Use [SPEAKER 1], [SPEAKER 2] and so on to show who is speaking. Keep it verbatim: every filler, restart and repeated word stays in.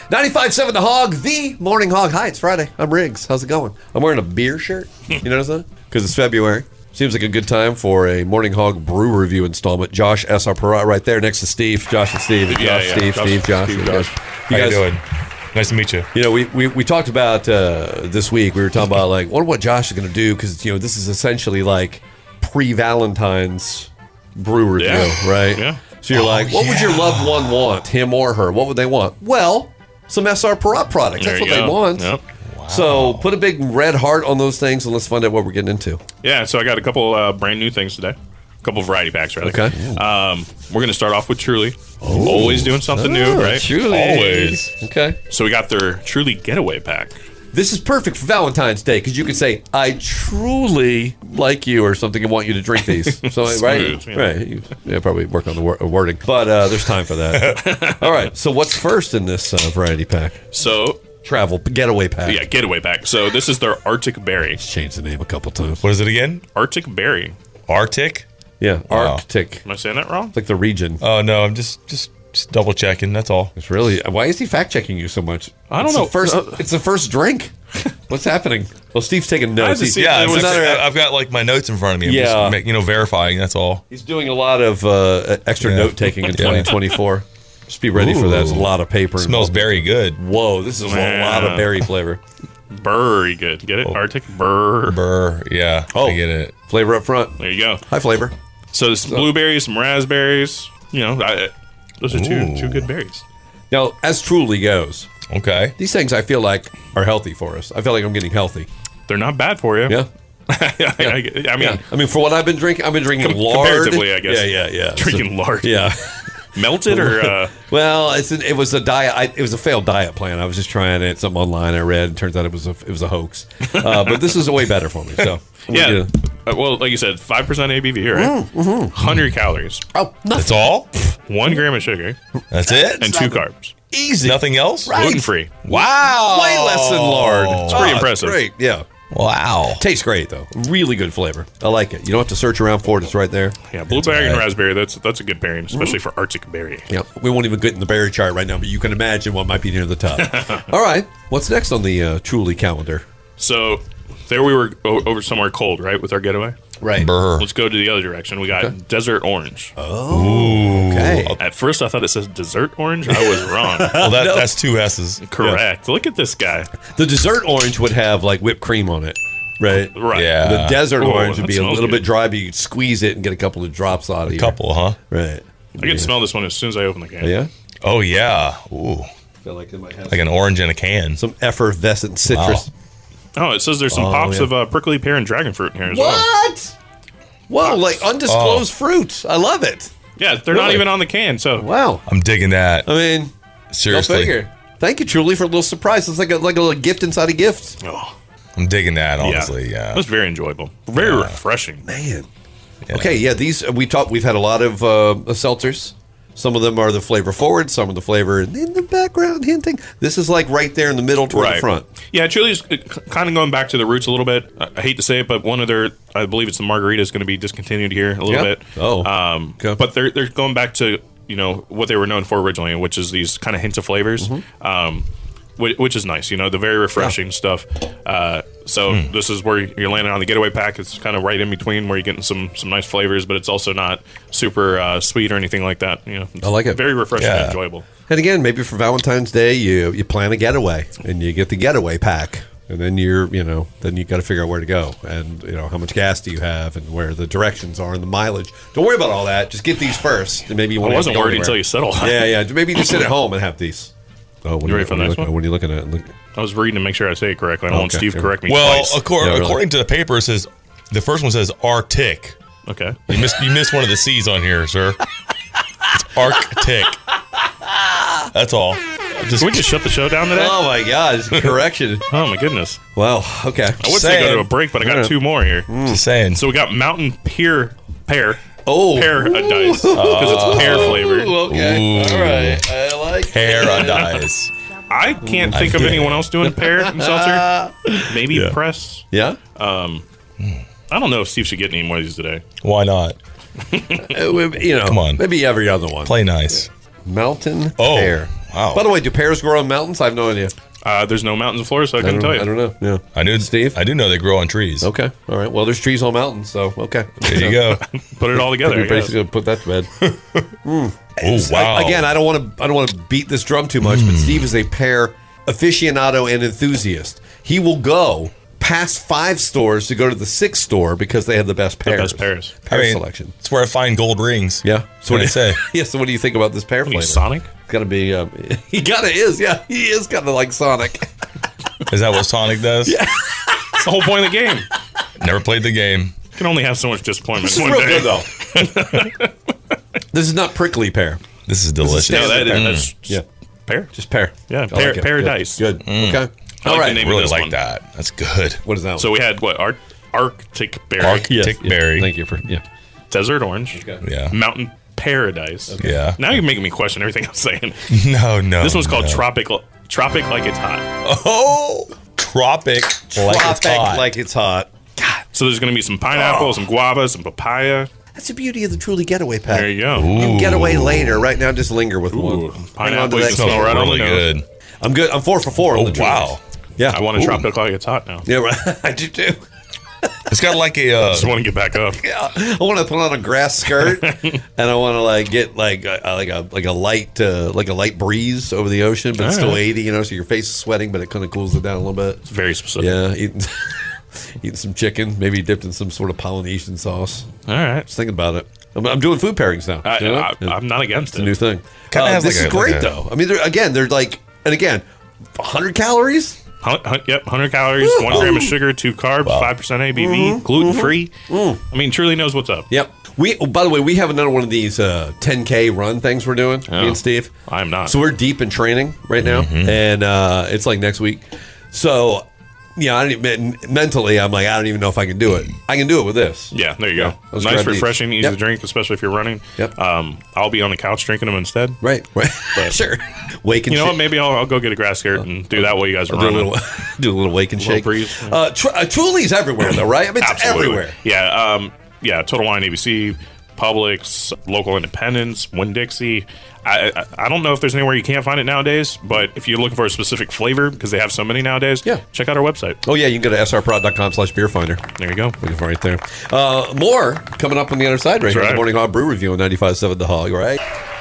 [SPEAKER 1] ninety-five point seven The Hog, the Morning Hog. Hi, it's Friday. I'm Riggs. How's it going? I'm wearing a beer shirt. You notice that? Because it's February. Seems like a good time for a Morning Hog brew review installment. Josh S. R. Perot right there next to Steve. Josh and Steve. Josh,
[SPEAKER 2] yeah, yeah.
[SPEAKER 1] Steve,
[SPEAKER 2] Josh,
[SPEAKER 1] Steve, Josh.
[SPEAKER 2] Steve,
[SPEAKER 1] You
[SPEAKER 2] Josh.
[SPEAKER 1] guys,
[SPEAKER 3] How you doing? Nice to meet you.
[SPEAKER 1] You know, we, we, we talked about uh, this week, we were talking about, like, wonder what Josh is going to do, because, you know, this is essentially like pre-Valentine's brew review,
[SPEAKER 2] Yeah.
[SPEAKER 1] right?
[SPEAKER 2] Yeah.
[SPEAKER 1] So you're
[SPEAKER 3] Oh,
[SPEAKER 1] like, what would your
[SPEAKER 3] yeah.
[SPEAKER 1] loved one want, him or her? What would they want? Well, some S R Perot products. That's
[SPEAKER 2] There
[SPEAKER 1] what
[SPEAKER 2] you
[SPEAKER 1] they
[SPEAKER 2] go.
[SPEAKER 1] want.
[SPEAKER 2] Yep.
[SPEAKER 1] So put a big red heart on those things, and let's find out what we're getting into.
[SPEAKER 2] Yeah, so I got a couple uh, brand new things today. A couple variety packs, rather.
[SPEAKER 1] Okay.
[SPEAKER 2] Um, we're going to start off with Truly. Always doing something new, right?
[SPEAKER 1] Truly.
[SPEAKER 2] Always.
[SPEAKER 1] Okay.
[SPEAKER 2] So we got their Truly Getaway Pack.
[SPEAKER 1] This is perfect for Valentine's Day, because you can say, I truly like you or something and want you to drink these. So, right?
[SPEAKER 2] Smooth, yeah.
[SPEAKER 1] Right. You, yeah, probably work on the wor- wording. But uh, there's time for that. All right. So what's first in this uh, variety pack?
[SPEAKER 2] So,
[SPEAKER 1] Travel getaway pack.
[SPEAKER 2] yeah, Getaway Pack. So this is their Arctic Berry.
[SPEAKER 1] Changed the name a couple times.
[SPEAKER 3] What is it again?
[SPEAKER 2] Arctic Berry.
[SPEAKER 3] Arctic?
[SPEAKER 1] Yeah.
[SPEAKER 3] Wow.
[SPEAKER 1] Arctic.
[SPEAKER 2] Am I saying that wrong?
[SPEAKER 1] It's like the region.
[SPEAKER 3] Oh no, I'm just just just double checking. That's all.
[SPEAKER 1] It's really. Why is he fact checking you so much?
[SPEAKER 2] I don't
[SPEAKER 1] It's
[SPEAKER 2] know.
[SPEAKER 1] The first,
[SPEAKER 2] Uh,
[SPEAKER 1] it's the first drink. What's happening? Well, Steve's taking notes.
[SPEAKER 2] just
[SPEAKER 1] He's,
[SPEAKER 2] see-
[SPEAKER 3] Yeah,
[SPEAKER 2] It
[SPEAKER 3] I've,
[SPEAKER 2] was
[SPEAKER 3] got,
[SPEAKER 1] another-
[SPEAKER 3] I've got like my notes in front of me. I'm
[SPEAKER 1] Yeah.
[SPEAKER 3] just ma- you know, verifying. That's all.
[SPEAKER 1] he's doing a lot of uh, extra
[SPEAKER 3] Yeah.
[SPEAKER 1] note taking in
[SPEAKER 3] Yeah.
[SPEAKER 1] twenty twenty-four. Just be ready for that. It's a lot of paper.
[SPEAKER 3] Smells
[SPEAKER 1] involved.
[SPEAKER 3] very good.
[SPEAKER 1] Whoa, this is a lot of berry flavor.
[SPEAKER 2] Very good. Get it? Arctic Burr.
[SPEAKER 3] Burr. Yeah.
[SPEAKER 1] Oh.
[SPEAKER 3] I get it.
[SPEAKER 1] Flavor up front.
[SPEAKER 2] There you go.
[SPEAKER 1] High flavor.
[SPEAKER 2] So there's some blueberries, some raspberries. You know, I, those are two
[SPEAKER 3] Ooh.
[SPEAKER 2] two good berries.
[SPEAKER 1] Now, as Truly goes,
[SPEAKER 3] Okay.
[SPEAKER 1] these things I feel like are healthy for us. I feel like I'm getting healthy.
[SPEAKER 2] They're not bad for you.
[SPEAKER 1] Yeah.
[SPEAKER 2] I, I- I mean,
[SPEAKER 1] Yeah. I mean, for what I've been drinking, I've been drinking
[SPEAKER 2] Com-
[SPEAKER 1] lard.
[SPEAKER 2] comparatively, I guess.
[SPEAKER 1] Yeah, yeah, yeah.
[SPEAKER 2] drinking lard.
[SPEAKER 1] So- yeah.
[SPEAKER 2] Melted or uh,
[SPEAKER 1] Well, it's an, it was a diet. I, it was a failed diet plan. I was just trying it. Something online I read. And turns out it was a it was a hoax. Uh, but this is way better for me. So I'm
[SPEAKER 2] yeah.
[SPEAKER 1] gonna-
[SPEAKER 2] Uh, well, like you said, five percent A B V, right? one hundred calories,
[SPEAKER 1] Oh, nothing.
[SPEAKER 3] That's all.
[SPEAKER 2] one gram of sugar,
[SPEAKER 3] That's it.
[SPEAKER 2] and two carbs.
[SPEAKER 1] Easy.
[SPEAKER 3] Nothing else.
[SPEAKER 1] Right.
[SPEAKER 2] Gluten free.
[SPEAKER 3] Wow.
[SPEAKER 1] Way less than lard. It's
[SPEAKER 2] pretty impressive.
[SPEAKER 1] Great. Yeah.
[SPEAKER 3] Wow.
[SPEAKER 1] Tastes great though. Really good flavor. I like it. You don't have to search around for it. It's right there.
[SPEAKER 2] Yeah, blueberry and
[SPEAKER 3] right.
[SPEAKER 2] raspberry. That's that's a good pairing, especially for Arctic Berry.
[SPEAKER 1] Yeah. We won't even get in the berry chart right now, but you can imagine what might be near the top. All right. What's next on the uh, Truly calendar?
[SPEAKER 2] So there we were o- over somewhere cold, right, with our getaway.
[SPEAKER 1] Right.
[SPEAKER 3] Burr.
[SPEAKER 2] Let's go to the other direction. We got
[SPEAKER 1] Okay.
[SPEAKER 2] Desert Orange.
[SPEAKER 1] Okay.
[SPEAKER 2] At first, I thought it says Dessert Orange. I was wrong.
[SPEAKER 3] Well, that, that's two S's.
[SPEAKER 2] Correct. Look at this guy.
[SPEAKER 1] The dessert orange would have like whipped cream on it, right?
[SPEAKER 2] Right.
[SPEAKER 3] Yeah.
[SPEAKER 1] The desert
[SPEAKER 2] Ooh,
[SPEAKER 1] orange would
[SPEAKER 2] that
[SPEAKER 1] be a
[SPEAKER 2] smells
[SPEAKER 1] little
[SPEAKER 2] good.
[SPEAKER 1] bit dry, but you'd squeeze it and get a couple of drops out of you.
[SPEAKER 3] Couple, huh?
[SPEAKER 1] Right.
[SPEAKER 2] I can smell this one as soon as I open the can.
[SPEAKER 1] Yeah.
[SPEAKER 3] Oh yeah. Ooh.
[SPEAKER 1] I feel like it might have
[SPEAKER 3] Like an orange in a can.
[SPEAKER 1] some effervescent citrus.
[SPEAKER 2] Oh, it says there's some
[SPEAKER 1] Oh,
[SPEAKER 2] pops
[SPEAKER 1] yeah.
[SPEAKER 2] of uh, prickly pear and dragon fruit in here as well.
[SPEAKER 1] What? Whoa, like undisclosed fruit. I love it.
[SPEAKER 2] Yeah, they're not
[SPEAKER 1] Really?
[SPEAKER 2] even on the can. So
[SPEAKER 1] Wow.
[SPEAKER 3] I'm digging that.
[SPEAKER 1] I mean, go
[SPEAKER 3] Seriously.
[SPEAKER 1] figure. Thank you, Truly, for a little surprise. It's like a like a little gift inside a gift.
[SPEAKER 2] oh,
[SPEAKER 3] I'm digging that.
[SPEAKER 2] yeah,
[SPEAKER 3] Honestly, yeah.
[SPEAKER 2] that was very enjoyable, very
[SPEAKER 3] Yeah.
[SPEAKER 2] refreshing.
[SPEAKER 1] Man. Okay, yeah, these we talked. We've had a lot of uh, seltzers. Some of them are the flavor forward. Some of the flavor in the background hinting. This is like right there in the middle toward the front.
[SPEAKER 2] Yeah, Truly's kind of going back to the roots a little bit. I I hate to say it, but one of their, I believe it's the margarita, is going to be discontinued here a little
[SPEAKER 1] Yeah.
[SPEAKER 2] bit.
[SPEAKER 1] Oh.
[SPEAKER 2] um,
[SPEAKER 1] Okay.
[SPEAKER 2] but they're they're going back to you know what they were known for originally, which is these kind of hints of flavors.
[SPEAKER 1] Mm-hmm.
[SPEAKER 2] Um, whi- which is nice, you know, the very refreshing stuff. Uh, so
[SPEAKER 1] Hmm.
[SPEAKER 2] this is where you're landing on the getaway pack. It's kind of right in between where you're getting some some nice flavors, but it's also not super uh, sweet or anything like that. You know, it's
[SPEAKER 1] I like it.
[SPEAKER 2] Very refreshing
[SPEAKER 3] Yeah.
[SPEAKER 2] and enjoyable.
[SPEAKER 1] And again, maybe for Valentine's Day, you you plan a getaway and you get the getaway pack, and then you're you know then you got to figure out where to go and you know how much gas do you have and where the directions are and the mileage. Don't worry about all that. Just get these first, and maybe you
[SPEAKER 2] I
[SPEAKER 1] won't have to
[SPEAKER 2] wasn't
[SPEAKER 1] go
[SPEAKER 2] worried
[SPEAKER 1] anywhere.
[SPEAKER 2] until you said all that.
[SPEAKER 1] Yeah, yeah. Maybe you just sit at home and have these. Oh, when
[SPEAKER 2] You ready for the
[SPEAKER 1] when
[SPEAKER 2] next
[SPEAKER 1] looking-
[SPEAKER 2] one?
[SPEAKER 1] When are you looking at it? Look,
[SPEAKER 2] I was reading to make sure I say it correctly. I don't want
[SPEAKER 1] Okay.
[SPEAKER 2] Steve to correct me
[SPEAKER 3] Well,
[SPEAKER 2] twice.
[SPEAKER 3] accor-
[SPEAKER 1] Yeah, really.
[SPEAKER 3] according to the paper, it says the first one says Arctic.
[SPEAKER 2] Okay.
[SPEAKER 3] You missed you missed one of the C's on here, sir. It's Arctic. That's all. Just
[SPEAKER 2] Can we just shut the show down today?
[SPEAKER 1] oh my God! It's a correction.
[SPEAKER 2] Oh my goodness!
[SPEAKER 1] Well, okay.
[SPEAKER 2] I would say go to
[SPEAKER 3] saying.
[SPEAKER 2] a break, but I got
[SPEAKER 1] Yeah.
[SPEAKER 2] two more here.
[SPEAKER 3] just saying.
[SPEAKER 2] So we got Mountain Pear Pear
[SPEAKER 1] Oh,
[SPEAKER 2] Paradise because it's pear flavored.
[SPEAKER 1] okay.
[SPEAKER 3] Ooh.
[SPEAKER 1] All right. I like.
[SPEAKER 3] Paradise.
[SPEAKER 2] I can't think of
[SPEAKER 3] dig
[SPEAKER 2] anyone else doing pear and seltzer. Maybe
[SPEAKER 3] Yeah.
[SPEAKER 2] press.
[SPEAKER 1] Yeah.
[SPEAKER 2] I don't know if Steve should get any more of these today.
[SPEAKER 3] Why not?
[SPEAKER 1] Uh, You know,
[SPEAKER 3] Come on.
[SPEAKER 1] maybe every other one.
[SPEAKER 3] Play nice.
[SPEAKER 1] Mountain
[SPEAKER 3] Oh,
[SPEAKER 1] pear.
[SPEAKER 3] Wow.
[SPEAKER 1] By the way, do pears grow on mountains? I have no idea.
[SPEAKER 2] Uh, there's no mountains in Florida, so I
[SPEAKER 1] I
[SPEAKER 2] couldn't
[SPEAKER 1] don't,
[SPEAKER 2] tell you.
[SPEAKER 1] I don't know. Yeah.
[SPEAKER 3] I knew,
[SPEAKER 1] Steve?
[SPEAKER 3] I do know they grow on trees.
[SPEAKER 1] Okay. All right. Well, there's trees on mountains, so okay.
[SPEAKER 3] There you go.
[SPEAKER 2] Put it all together. I
[SPEAKER 1] We're
[SPEAKER 2] guess.
[SPEAKER 1] basically gonna put that to bed.
[SPEAKER 3] Oh, wow.
[SPEAKER 1] I- again, I don't want to. I don't want to beat this drum too much, but Steve is a pear aficionado and enthusiast. He will go past five stores to go to the sixth store because they have the best pears.
[SPEAKER 2] best pears.
[SPEAKER 1] Pear
[SPEAKER 3] I mean,
[SPEAKER 1] selection.
[SPEAKER 3] It's where I find gold rings.
[SPEAKER 1] Yeah. So
[SPEAKER 3] What do you say?
[SPEAKER 1] Yeah. So what do you think about this pear
[SPEAKER 2] What are you,
[SPEAKER 1] flavor?
[SPEAKER 2] Sonic?
[SPEAKER 1] It's gotta be. Um, he kind of is. Yeah. He is kind of like Sonic.
[SPEAKER 3] Is that what Sonic does? Yeah.
[SPEAKER 2] That's the whole point of the game.
[SPEAKER 3] Never played the game.
[SPEAKER 2] You can only have so much disappointment
[SPEAKER 1] This is
[SPEAKER 2] one
[SPEAKER 1] real
[SPEAKER 2] day.
[SPEAKER 1] good though. This is not prickly pear.
[SPEAKER 3] This is delicious.
[SPEAKER 2] No, that,
[SPEAKER 1] Pear.
[SPEAKER 2] that's just
[SPEAKER 1] Yeah.
[SPEAKER 2] pear.
[SPEAKER 1] Just pear.
[SPEAKER 2] Yeah,
[SPEAKER 1] I
[SPEAKER 2] pear-
[SPEAKER 1] like it.
[SPEAKER 2] paradise.
[SPEAKER 1] Good. Good. Okay.
[SPEAKER 2] I
[SPEAKER 1] All
[SPEAKER 2] like the
[SPEAKER 1] right.
[SPEAKER 2] name
[SPEAKER 3] I really
[SPEAKER 2] of this
[SPEAKER 3] like
[SPEAKER 2] one.
[SPEAKER 3] that. That's good.
[SPEAKER 1] What is that?
[SPEAKER 2] So we had what? Ar- Arctic berry,
[SPEAKER 3] Arctic berry.
[SPEAKER 1] Thank you for yeah.
[SPEAKER 2] desert orange,
[SPEAKER 3] Yeah.
[SPEAKER 2] mountain paradise.
[SPEAKER 3] Yeah.
[SPEAKER 2] Now you're making me question everything I'm saying.
[SPEAKER 3] No, no.
[SPEAKER 2] This one's called
[SPEAKER 3] no.
[SPEAKER 2] tropic, tropic like it's hot.
[SPEAKER 3] Oh, tropic. Like it's
[SPEAKER 1] Tropic
[SPEAKER 3] hot.
[SPEAKER 1] like it's hot.
[SPEAKER 2] So there's going to be some pineapple, some guava, some papaya.
[SPEAKER 1] That's the beauty of the Truly Getaway Pack.
[SPEAKER 2] There you go.
[SPEAKER 1] You can get away
[SPEAKER 3] Ooh.
[SPEAKER 1] later. Right now, just linger with
[SPEAKER 2] Ooh,
[SPEAKER 1] one. Hang on
[SPEAKER 2] pineapple,
[SPEAKER 1] to
[SPEAKER 2] you
[SPEAKER 1] that
[SPEAKER 2] can smell
[SPEAKER 1] can.
[SPEAKER 2] right on
[SPEAKER 3] really
[SPEAKER 2] the nose.
[SPEAKER 3] good.
[SPEAKER 1] I'm good. I'm four for four.
[SPEAKER 3] Oh,
[SPEAKER 1] on the Truly.
[SPEAKER 3] wow.
[SPEAKER 1] Yeah.
[SPEAKER 2] I want a
[SPEAKER 1] Ooh.
[SPEAKER 2] tropic like it's hot now.
[SPEAKER 1] Yeah, right. I do too.
[SPEAKER 3] It's got like a. Uh,
[SPEAKER 2] Just want to get back up.
[SPEAKER 1] Yeah. I want to put on a grass skirt, and I want to like get like a, like a like a light uh, like a light breeze over the ocean, but it's
[SPEAKER 2] All
[SPEAKER 1] still
[SPEAKER 2] right.
[SPEAKER 1] eighty. You know, so your face is sweating, but it kind of cools it down a little bit.
[SPEAKER 2] It's very specific.
[SPEAKER 1] Yeah. Eating, eating some chicken, maybe dipped in some sort of Polynesian sauce.
[SPEAKER 2] All right.
[SPEAKER 1] Just thinking about it. I'm, I'm doing food pairings now.
[SPEAKER 2] I,
[SPEAKER 1] you know?
[SPEAKER 2] I, I'm not against
[SPEAKER 1] It's a
[SPEAKER 2] it.
[SPEAKER 1] new thing.
[SPEAKER 3] Kinda
[SPEAKER 1] Uh,
[SPEAKER 3] has
[SPEAKER 1] this
[SPEAKER 3] like
[SPEAKER 1] is
[SPEAKER 3] a-
[SPEAKER 1] great
[SPEAKER 3] like a-
[SPEAKER 1] though. I mean, they're, again, they're like, and again, one hundred calories.
[SPEAKER 2] Hun- hun- yep, one hundred calories, one gram of sugar, two carbs, five percent A B V,
[SPEAKER 1] Mm-hmm.
[SPEAKER 2] gluten free. I mean, truly knows what's up.
[SPEAKER 1] Yep. We. Oh, by the way, we have another one of these uh, ten K run things we're doing. Me
[SPEAKER 2] Oh.
[SPEAKER 1] and Steve.
[SPEAKER 2] I'm not.
[SPEAKER 1] So we're deep in training right now, and uh, it's like next week. So, yeah, I don't even, mentally, I'm like, I don't even know if I can do it. I can do it with this.
[SPEAKER 2] Yeah, there you go.
[SPEAKER 1] let's
[SPEAKER 2] Nice,
[SPEAKER 1] grab these.
[SPEAKER 2] refreshing, easy
[SPEAKER 1] Yep.
[SPEAKER 2] to drink, especially if you're running.
[SPEAKER 1] Yep.
[SPEAKER 2] Um, I'll be on the couch drinking them instead.
[SPEAKER 1] Right. Right. sure. Wake and
[SPEAKER 2] You know
[SPEAKER 1] shake.
[SPEAKER 2] what? Maybe I'll, I'll go get a grass skirt and do that while you guys are
[SPEAKER 1] Do a
[SPEAKER 2] running.
[SPEAKER 1] little, do a little wake and
[SPEAKER 2] Little
[SPEAKER 1] shake.
[SPEAKER 2] breeze.
[SPEAKER 1] Uh, tr- uh, Truly's everywhere, though, right? I mean, it's
[SPEAKER 2] Absolutely.
[SPEAKER 1] everywhere.
[SPEAKER 2] Yeah. Um, yeah. Total Wine, A B C, Publix, local independents, Winn-Dixie. I, I I don't know if there's anywhere you can't find it nowadays, but if you're looking for a specific flavor, because they have so many nowadays,
[SPEAKER 1] Yeah.
[SPEAKER 2] check out our website.
[SPEAKER 1] Oh, yeah, you can go to s r prod dot com slash beer finder.
[SPEAKER 2] There you go.
[SPEAKER 1] Looking for right there. Uh, more coming up on the other side right
[SPEAKER 2] That's
[SPEAKER 1] here.
[SPEAKER 2] right.
[SPEAKER 1] The Morning Hog Brew Review on ninety-five point seven The Hog, right?